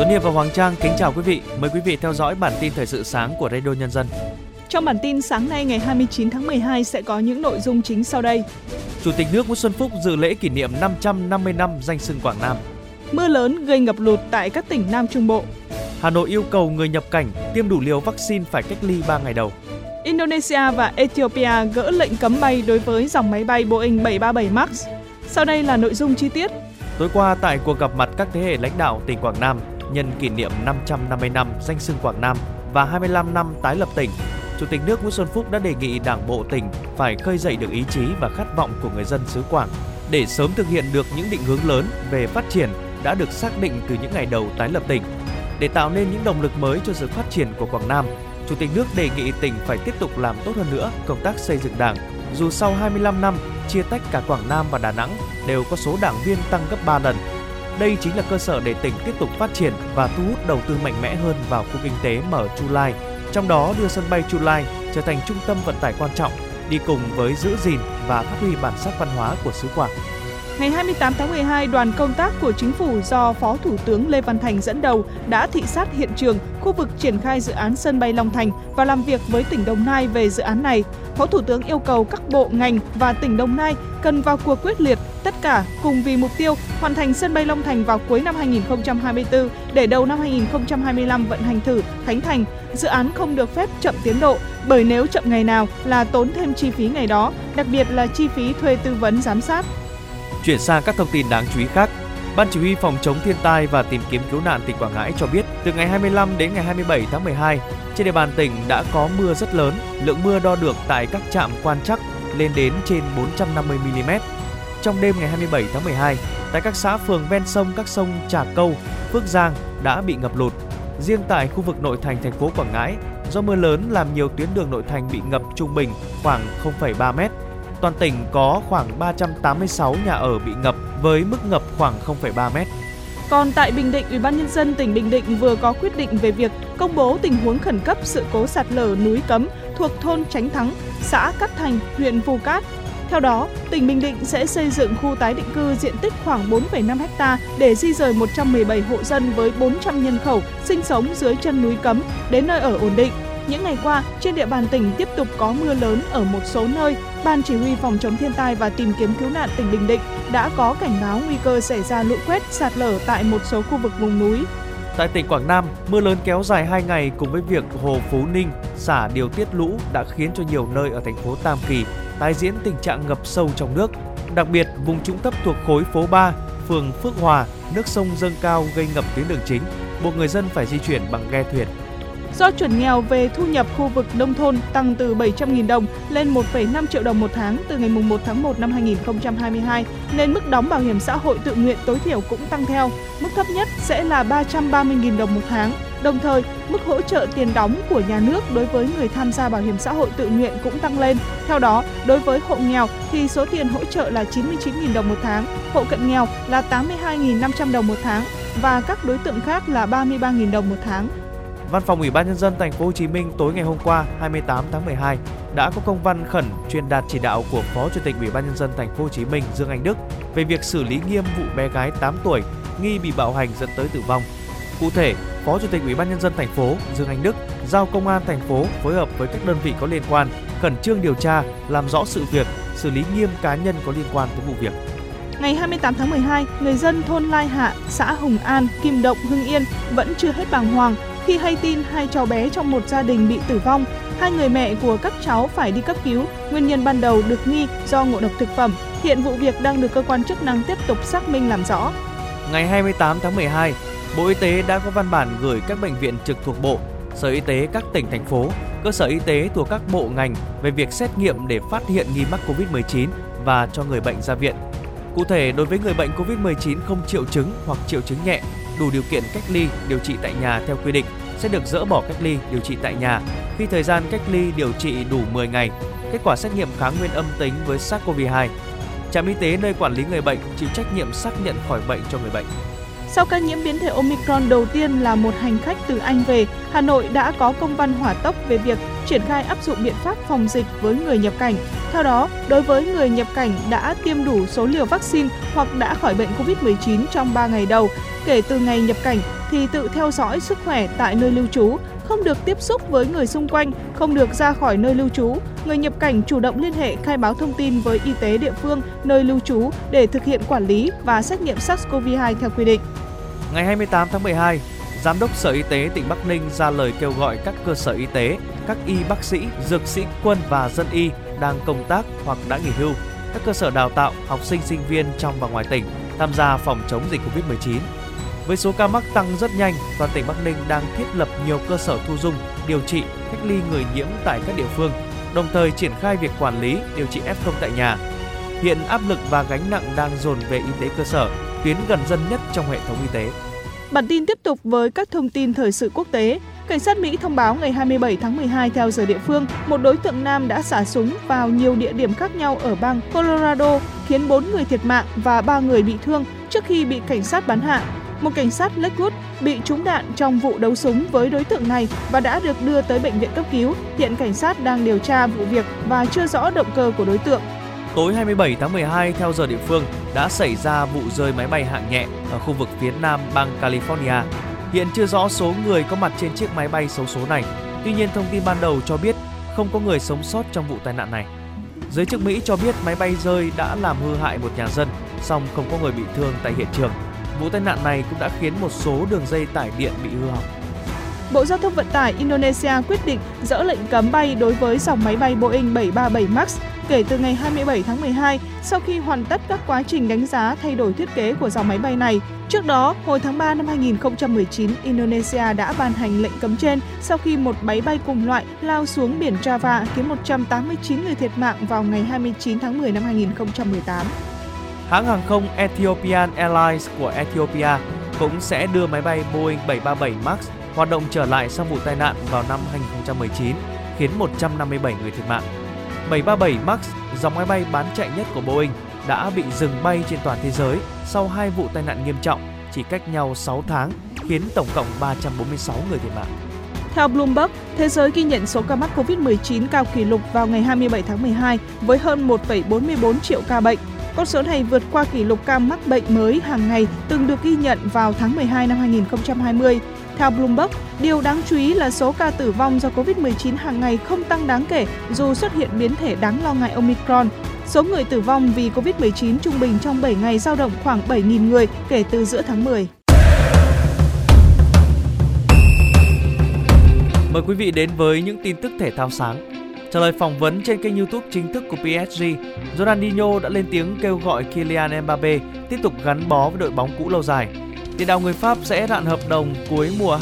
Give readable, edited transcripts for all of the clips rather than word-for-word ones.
Tuấn Hiệp và Hoàng Trang kính chào quý vị. Mời quý vị theo dõi bản tin thời sự sáng của Radio Nhân dân. Trong bản tin sáng nay ngày 29 tháng 12 sẽ có những nội dung chính sau đây. Chủ tịch nước Nguyễn Xuân Phúc dự lễ kỷ niệm 550 năm danh xưng Quảng Nam. Mưa lớn gây ngập lụt tại các tỉnh Nam Trung Bộ. Hà Nội yêu cầu người nhập cảnh tiêm đủ liều vaccine phải cách ly 3 ngày đầu. Indonesia và Ethiopia gỡ lệnh cấm bay đối với dòng máy bay Boeing 737 MAX. Sau đây là nội dung chi tiết. Tối qua tại cuộc gặp mặt các thế hệ lãnh đạo tỉnh Quảng Nam nhân kỷ niệm 550 năm danh xưng Quảng Nam và 25 năm tái lập tỉnh, Chủ tịch nước Nguyễn Xuân Phúc đã đề nghị Đảng bộ tỉnh phải khơi dậy được ý chí và khát vọng của người dân xứ Quảng để sớm thực hiện được những định hướng lớn về phát triển đã được xác định từ những ngày đầu tái lập tỉnh. Để tạo nên những động lực mới cho sự phát triển của Quảng Nam, Chủ tịch nước đề nghị tỉnh phải tiếp tục làm tốt hơn nữa công tác xây dựng Đảng. Dù sau 25 năm chia tách cả Quảng Nam và Đà Nẵng đều có số đảng viên tăng gấp 3 lần. Đây chính là cơ sở để tỉnh tiếp tục phát triển và thu hút đầu tư mạnh mẽ hơn vào khu kinh tế mở Chu Lai, trong đó đưa sân bay Chu Lai trở thành trung tâm vận tải quan trọng, đi cùng với giữ gìn và phát huy bản sắc văn hóa của xứ Quảng. Ngày 28 tháng 12, đoàn công tác của Chính phủ do Phó Thủ tướng Lê Văn Thành dẫn đầu đã thị sát hiện trường, khu vực triển khai dự án sân bay Long Thành và làm việc với tỉnh Đồng Nai về dự án này. Phó Thủ tướng yêu cầu các bộ, ngành và tỉnh Đồng Nai cần vào cuộc quyết liệt, tất cả cùng vì mục tiêu hoàn thành sân bay Long Thành vào cuối năm 2024 để đầu năm 2025 vận hành thử, khánh thành. Dự án không được phép chậm tiến độ, bởi nếu chậm ngày nào là tốn thêm chi phí ngày đó, đặc biệt là chi phí thuê tư vấn giám sát. Chuyển sang các thông tin đáng chú ý khác, Ban Chỉ huy Phòng chống thiên tai và tìm kiếm cứu nạn tỉnh Quảng Ngãi cho biết, từ ngày 25 đến ngày 27 tháng 12, trên địa bàn tỉnh đã có mưa rất lớn, lượng mưa đo được tại các trạm quan trắc lên đến trên 450 mm. Trong đêm ngày 27 tháng 12, tại các xã phường ven sông các sông Trà Câu, Phước Giang đã bị ngập lụt. Riêng tại khu vực nội thành thành phố Quảng Ngãi, do mưa lớn làm nhiều tuyến đường nội thành bị ngập trung bình khoảng 0,3 m. Toàn tỉnh có khoảng 386 nhà ở bị ngập với mức ngập khoảng 0,3 m. Còn tại Bình Định, Ủy ban Nhân dân tỉnh Bình Định vừa có quyết định về việc công bố tình huống khẩn cấp sự cố sạt lở núi Cấm thuộc thôn Chánh Thắng, xã Cát Thành, huyện Phù Cát. Theo đó, tỉnh Bình Định sẽ xây dựng khu tái định cư diện tích khoảng 4,5 ha để di rời 117 hộ dân với 400 nhân khẩu sinh sống dưới chân núi Cấm đến nơi ở ổn định. Những ngày qua, trên địa bàn tỉnh tiếp tục có mưa lớn ở một số nơi. Ban Chỉ huy Phòng chống thiên tai và tìm kiếm cứu nạn tỉnh Bình Định đã có cảnh báo nguy cơ xảy ra lũ quét, sạt lở tại một số khu vực vùng núi. Tại tỉnh Quảng Nam, mưa lớn kéo dài 2 ngày cùng với việc Hồ Phú Ninh xả điều tiết lũ đã khiến cho nhiều nơi ở thành phố Tam Kỳ tái diễn tình trạng ngập sâu trong nước. Đặc biệt, vùng trũng thấp thuộc khối phố 3, phường Phước Hòa, nước sông dâng cao gây ngập tuyến đường chính, buộc người dân phải di chuyển bằng ghe thuyền. Do chuẩn nghèo về thu nhập khu vực nông thôn tăng từ 700.000 đồng lên 1,5 triệu đồng một tháng từ ngày 1 tháng 1 năm 2022, nên mức đóng bảo hiểm xã hội tự nguyện tối thiểu cũng tăng theo. Mức thấp nhất sẽ là 330.000 đồng một tháng. Đồng thời, mức hỗ trợ tiền đóng của nhà nước đối với người tham gia bảo hiểm xã hội tự nguyện cũng tăng lên. Theo đó, đối với hộ nghèo thì số tiền hỗ trợ là 99.000 đồng một tháng, hộ cận nghèo là 82.500 đồng một tháng và các đối tượng khác là 33.000 đồng một tháng. Văn phòng Ủy ban Nhân dân Thành phố Hồ Chí Minh tối ngày hôm qua 28 tháng 12 đã có công văn khẩn truyền đạt chỉ đạo của Phó Chủ tịch Ủy ban Nhân dân Thành phố Hồ Chí Minh Dương Anh Đức về việc xử lý nghiêm vụ bé gái 8 tuổi nghi bị bạo hành dẫn tới tử vong. Cụ thể, Phó Chủ tịch Ủy ban Nhân dân Thành phố Dương Anh Đức giao Công an thành phố phối hợp với các đơn vị có liên quan khẩn trương điều tra, làm rõ sự việc, xử lý nghiêm cá nhân có liên quan tới vụ việc. Ngày 28 tháng 12, người dân thôn Lai Hạ, xã Hùng An, Kim Động, Hưng Yên vẫn chưa hết bàng hoàng khi hay tin 2 cháu bé trong một gia đình bị tử vong. 2 người mẹ của các cháu phải đi cấp cứu. Nguyên nhân ban đầu được nghi do ngộ độc thực phẩm. Hiện vụ việc đang được cơ quan chức năng tiếp tục xác minh làm rõ. Ngày 28 tháng 12, Bộ Y tế đã có văn bản gửi các bệnh viện trực thuộc Bộ, Sở Y tế các tỉnh, thành phố, cơ sở y tế thuộc các bộ ngành về việc xét nghiệm để phát hiện nghi mắc COVID-19 và cho người bệnh ra viện. Cụ thể, đối với người bệnh COVID-19 không triệu chứng hoặc triệu chứng nhẹ, đủ điều kiện cách ly, điều trị tại nhà theo quy định, sẽ được dỡ bỏ cách ly, điều trị tại nhà khi thời gian cách ly điều trị đủ 10 ngày, kết quả xét nghiệm kháng nguyên âm tính với SARS-CoV-2. Trạm y tế nơi quản lý người bệnh chịu trách nhiệm xác nhận khỏi bệnh cho người bệnh. Sau ca nhiễm biến thể Omicron đầu tiên là một hành khách từ Anh về, Hà Nội đã có công văn hỏa tốc về việc triển khai áp dụng biện pháp phòng dịch với người nhập cảnh. Theo đó, đối với người nhập cảnh đã tiêm đủ số liều vaccine hoặc đã khỏi bệnh COVID-19 trong 3 ngày đầu kể từ ngày nhập cảnh thì tự theo dõi sức khỏe tại nơi lưu trú, không được tiếp xúc với người xung quanh, không được ra khỏi nơi lưu trú. Người nhập cảnh chủ động liên hệ khai báo thông tin với y tế địa phương nơi lưu trú để thực hiện quản lý và xét nghiệm SARS-CoV-2 theo quy định. Ngày 28 tháng 12, Giám đốc Sở Y tế tỉnh Bắc Ninh ra lời kêu gọi các cơ sở y tế, các y bác sĩ, dược sĩ quân và dân y đang công tác hoặc đã nghỉ hưu, các cơ sở đào tạo, học sinh, sinh viên trong và ngoài tỉnh tham gia phòng chống dịch Covid-19. Với số ca mắc tăng rất nhanh, toàn tỉnh Bắc Ninh đang thiết lập nhiều cơ sở thu dung, điều trị, cách ly người nhiễm tại các địa phương, đồng thời triển khai việc quản lý, điều trị F0 tại nhà. Hiện áp lực và gánh nặng đang dồn về y tế cơ sở, tuyến gần dân nhất trong hệ thống y tế. Bản tin tiếp tục với các thông tin thời sự quốc tế. Cảnh sát Mỹ thông báo ngày 27 tháng 12 theo giờ địa phương, một đối tượng nam đã xả súng vào nhiều địa điểm khác nhau ở bang Colorado, khiến 4 người thiệt mạng và 3 người bị thương trước khi bị cảnh sát bắn hạ. Một cảnh sát Lakewood bị trúng đạn trong vụ đấu súng với đối tượng này và đã được đưa tới bệnh viện cấp cứu. Hiện cảnh sát đang điều tra vụ việc và chưa rõ động cơ của đối tượng. Tối 27 tháng 12 theo giờ địa phương đã xảy ra vụ rơi máy bay hạng nhẹ ở khu vực phía nam bang California. Hiện chưa rõ số người có mặt trên chiếc máy bay xấu số này. Tuy nhiên, thông tin ban đầu cho biết không có người sống sót trong vụ tai nạn này. Giới chức Mỹ cho biết máy bay rơi đã làm hư hại một nhà dân, song không có người bị thương tại hiện trường. Vụ tai nạn này cũng đã khiến một số đường dây tải điện bị hư hỏng. Bộ Giao thông Vận tải Indonesia quyết định dỡ lệnh cấm bay đối với dòng máy bay Boeing 737 MAX kể từ ngày 27 tháng 12 sau khi hoàn tất các quá trình đánh giá thay đổi thiết kế của dòng máy bay này. Trước đó, hồi tháng 3 năm 2019, Indonesia đã ban hành lệnh cấm trên sau khi một máy bay cùng loại lao xuống biển Java khiến 189 người thiệt mạng vào ngày 29 tháng 10 năm 2018. Hãng hàng không Ethiopian Airlines của Ethiopia cũng sẽ đưa máy bay Boeing 737 MAX hoạt động trở lại sau vụ tai nạn vào năm 2019, khiến 157 người thiệt mạng. 737 MAX, dòng máy bay bán chạy nhất của Boeing, đã bị dừng bay trên toàn thế giới sau 2 vụ tai nạn nghiêm trọng, chỉ cách nhau 6 tháng, khiến tổng cộng 346 người thiệt mạng. Theo Bloomberg, thế giới ghi nhận số ca mắc COVID-19 cao kỷ lục vào ngày 27 tháng 12 với hơn 1,44 triệu ca bệnh. Con số này vượt qua kỷ lục ca mắc bệnh mới hàng ngày từng được ghi nhận vào tháng 12 năm 2020. Theo Bloomberg, điều đáng chú ý là số ca tử vong do COVID-19 hàng ngày không tăng đáng kể dù xuất hiện biến thể đáng lo ngại Omicron. Số người tử vong vì COVID-19 trung bình trong 7 ngày dao động khoảng 7.000 người kể từ giữa tháng 10. Mời quý vị đến với những tin tức thể thao sáng. Trả lời phỏng vấn trên kênh YouTube chính thức của PSG, Ronaldinho đã lên tiếng kêu gọi Kylian Mbappé tiếp tục gắn bó với đội bóng cũ lâu dài. Tiền đạo người Pháp sẽ rạn hợp đồng cuối mùa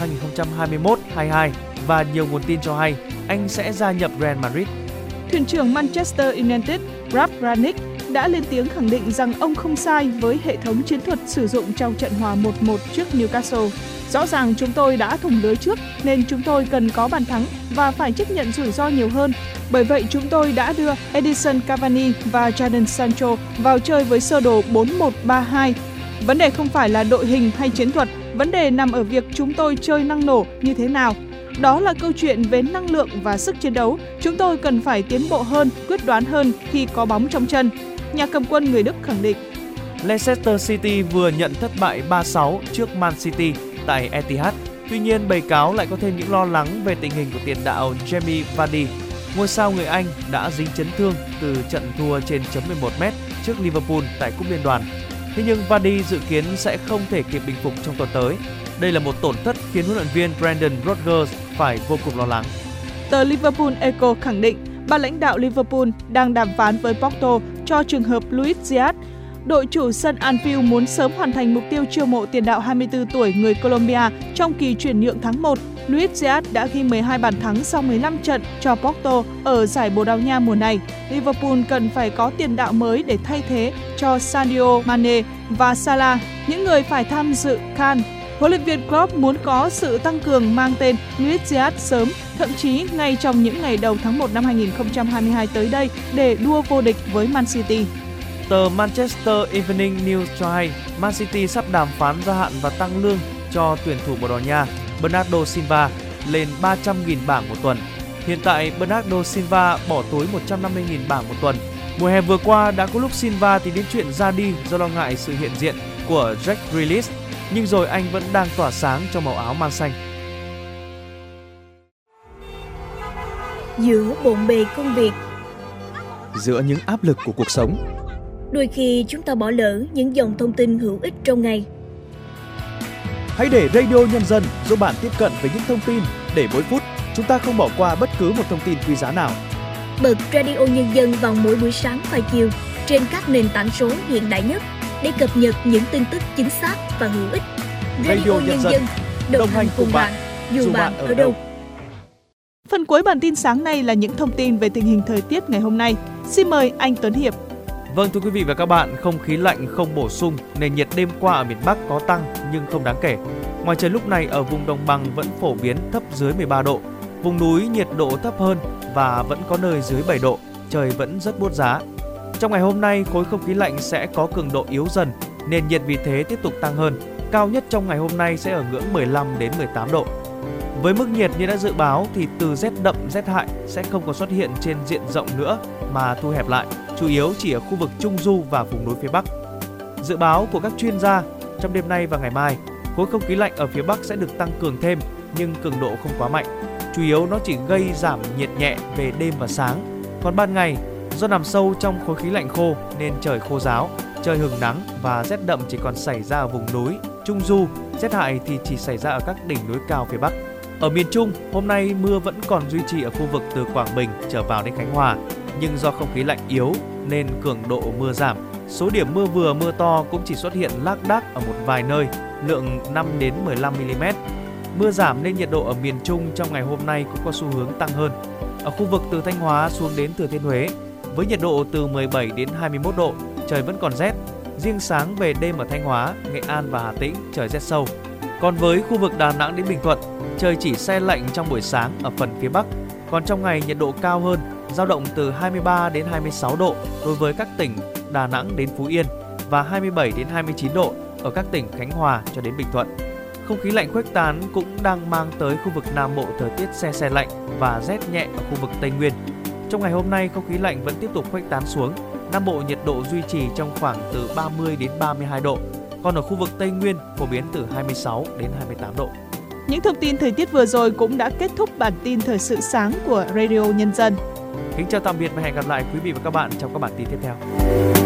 2021-22 và nhiều nguồn tin cho hay anh sẽ gia nhập Real Madrid. Thuyền trưởng Manchester United Ralf Rangnick đã lên tiếng khẳng định rằng ông không sai với hệ thống chiến thuật sử dụng trong trận hòa 1-1 trước Newcastle. Rõ ràng chúng tôi đã thủng lưới trước nên chúng tôi cần có bàn thắng và phải chấp nhận rủi ro nhiều hơn. Bởi vậy chúng tôi đã đưa Edinson Cavani và Jadon Sancho vào chơi với sơ đồ 4-1-3-2. Vấn đề không phải là đội hình hay chiến thuật, vấn đề nằm ở việc chúng tôi chơi năng nổ như thế nào. Đó là câu chuyện về năng lượng và sức chiến đấu. Chúng tôi cần phải tiến bộ hơn, quyết đoán hơn khi có bóng trong chân. Nhà cầm quân người Đức khẳng định. Leicester City vừa nhận thất bại 3-6 trước Man City tại Etihad. Tuy nhiên, bầy cáo lại có thêm những lo lắng về tình hình của tiền đạo Jamie Vardy. Ngôi sao người Anh đã dính chấn thương từ trận thua trên chấm 11m trước Liverpool tại Cúp Liên đoàn. Thế nhưng Vardy dự kiến sẽ không thể kịp bình phục trong tuần tới. Đây là một tổn thất khiến huấn luyện viên Brendan Rodgers phải vô cùng lo lắng. Tờ Liverpool Echo khẳng định ban lãnh đạo Liverpool đang đàm phán với Porto cho trường hợp Luis Diaz. Đội chủ sân Anfield muốn sớm hoàn thành mục tiêu chiêu mộ tiền đạo 24 tuổi người Colombia trong kỳ chuyển nhượng tháng 1. Luis Diaz đã ghi 12 bàn thắng sau 15 trận cho Porto ở giải Bồ Đào Nha mùa này. Liverpool cần phải có tiền đạo mới để thay thế cho Sadio Mane và Salah, những người phải tham dự CAN. Huấn luyện viên Klopp muốn có sự tăng cường mang tên Luis Diaz sớm, thậm chí ngay trong những ngày đầu tháng 1 năm 2022 tới đây để đua vô địch với Man City. Tờ Manchester Evening News cho hay Man City sắp đàm phán gia hạn và tăng lương cho tuyển thủ Bồ Đào Nha Bernardo Silva lên 300.000 bảng một tuần. Hiện tại, Bernardo Silva bỏ túi 150.000 bảng một tuần. Mùa hè vừa qua đã có lúc Silva tính đến chuyện ra đi do lo ngại sự hiện diện của Jack Grealish, nhưng rồi anh vẫn đang tỏa sáng trong màu áo man xanh. Giữa bộn bề công việc, giữa những áp lực của cuộc sống, đôi khi chúng ta bỏ lỡ những dòng thông tin hữu ích trong ngày. Hãy để Radio Nhân dân giúp bạn tiếp cận với những thông tin để mỗi phút chúng ta không bỏ qua bất cứ một thông tin quý giá nào. Bật Radio Nhân dân vào mỗi buổi sáng và chiều trên các nền tảng số hiện đại nhất để cập nhật những tin tức chính xác và hữu ích. Radio Nhân dân đồng hành cùng bạn dù bạn ở đâu. Phần cuối bản tin sáng nay là những thông tin về tình hình thời tiết ngày hôm nay. Xin mời anh Tuấn Hiệp. Vâng, thưa quý vị và các bạn, không khí lạnh không bổ sung, nền nhiệt đêm qua ở miền Bắc có tăng nhưng không đáng kể. Ngoài trời lúc này ở vùng đồng bằng vẫn phổ biến thấp dưới 13 độ. Vùng núi nhiệt độ thấp hơn và vẫn có nơi dưới 7 độ, trời vẫn rất buốt giá. Trong ngày hôm nay, khối không khí lạnh sẽ có cường độ yếu dần, nền nhiệt vì thế tiếp tục tăng hơn. Cao nhất trong ngày hôm nay sẽ ở ngưỡng 15 đến 18 độ. Với mức nhiệt như đã dự báo thì từ rét đậm rét hại sẽ không còn xuất hiện trên diện rộng nữa mà thu hẹp lại, chủ yếu chỉ ở khu vực Trung Du và vùng núi phía Bắc. Dự báo của các chuyên gia, trong đêm nay và ngày mai, khối không khí lạnh ở phía Bắc sẽ được tăng cường thêm nhưng cường độ không quá mạnh. Chủ yếu nó chỉ gây giảm nhiệt nhẹ về đêm và sáng. Còn ban ngày, do nằm sâu trong khối khí lạnh khô nên trời khô ráo, trời hừng nắng và rét đậm chỉ còn xảy ra ở vùng núi, Trung Du, rét hại thì chỉ xảy ra ở các đỉnh núi cao phía Bắc. Ở miền Trung, hôm nay mưa vẫn còn duy trì ở khu vực từ Quảng Bình trở vào đến Khánh Hòa, nhưng do không khí lạnh yếu nên cường độ mưa giảm. Số điểm mưa vừa mưa to cũng chỉ xuất hiện lác đác ở một vài nơi, lượng 5 đến 15 mm. Mưa giảm nên nhiệt độ ở miền Trung trong ngày hôm nay cũng có xu hướng tăng hơn. Ở khu vực từ Thanh Hóa xuống đến Thừa Thiên Huế, với nhiệt độ từ 17 đến 21 độ, trời vẫn còn rét. Riêng sáng về đêm ở Thanh Hóa, Nghệ An và Hà Tĩnh trời rét sâu. Còn với khu vực Đà Nẵng đến Bình Thuận, trời chỉ se lạnh trong buổi sáng ở phần phía Bắc. Còn trong ngày nhiệt độ cao hơn, dao động từ 23 đến 26 độ đối với các tỉnh Đà Nẵng đến Phú Yên và 27 đến 29 độ ở các tỉnh Khánh Hòa cho đến Bình Thuận. Không khí lạnh khuếch tán cũng đang mang tới khu vực Nam Bộ thời tiết se lạnh và rét nhẹ ở khu vực Tây Nguyên. Trong ngày hôm nay, không khí lạnh vẫn tiếp tục khuếch tán xuống. Nam Bộ nhiệt độ duy trì trong khoảng từ 30 đến 32 độ. Còn ở khu vực Tây Nguyên phổ biến từ 26 đến 28 độ. Những thông tin thời tiết vừa rồi cũng đã kết thúc bản tin thời sự sáng của Radio Nhân dân. Kính chào tạm biệt và hẹn gặp lại quý vị và các bạn trong các bản tin tiếp theo.